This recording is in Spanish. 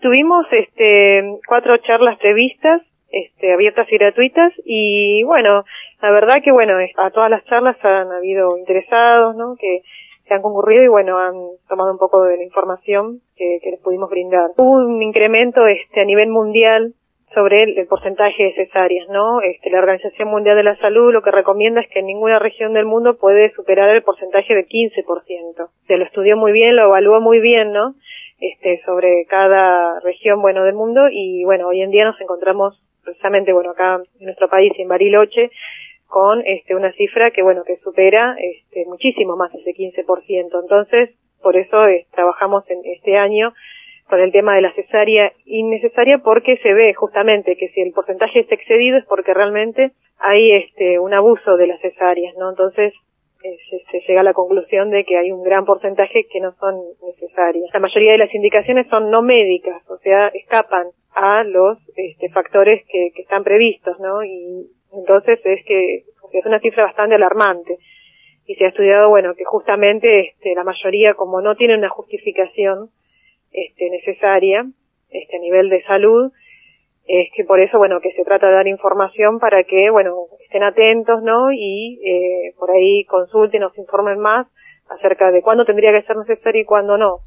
tuvimos 4 charlas previstas, abiertas y gratuitas, y bueno, la verdad que bueno, a todas las charlas han habido interesados, ¿no? Que han concurrido y bueno, han tomado un poco de la información que les pudimos brindar. Hubo un incremento a nivel mundial sobre el porcentaje de cesáreas, ¿no? La Organización Mundial de la Salud lo que recomienda es que en ninguna región del mundo puede superar el porcentaje de 15%. Se lo estudió muy bien, lo evaluó muy bien, ¿no? Sobre cada región, bueno, del mundo, y bueno, hoy en día nos encontramos precisamente, bueno, acá en nuestro país, en Bariloche, con una cifra que bueno, que supera muchísimo más ese 15%. Entonces, por eso trabajamos en este año con el tema de la cesárea innecesaria, porque se ve justamente que si el porcentaje es excedido es porque realmente hay un abuso de las cesáreas, ¿no? Entonces se llega a la conclusión de que hay un gran porcentaje que no son necesarias. La mayoría de las indicaciones son no médicas, o sea, escapan a los factores que están previstos, ¿no? Y entonces es una cifra bastante alarmante. Y se ha estudiado, bueno, que justamente la mayoría, como no tiene una justificación necesaria a nivel de salud, es que por eso, bueno, que se trata de dar información para que, bueno, estén atentos, ¿no? Y por ahí consulten o se informen más acerca de cuándo tendría que ser necesario y cuándo no.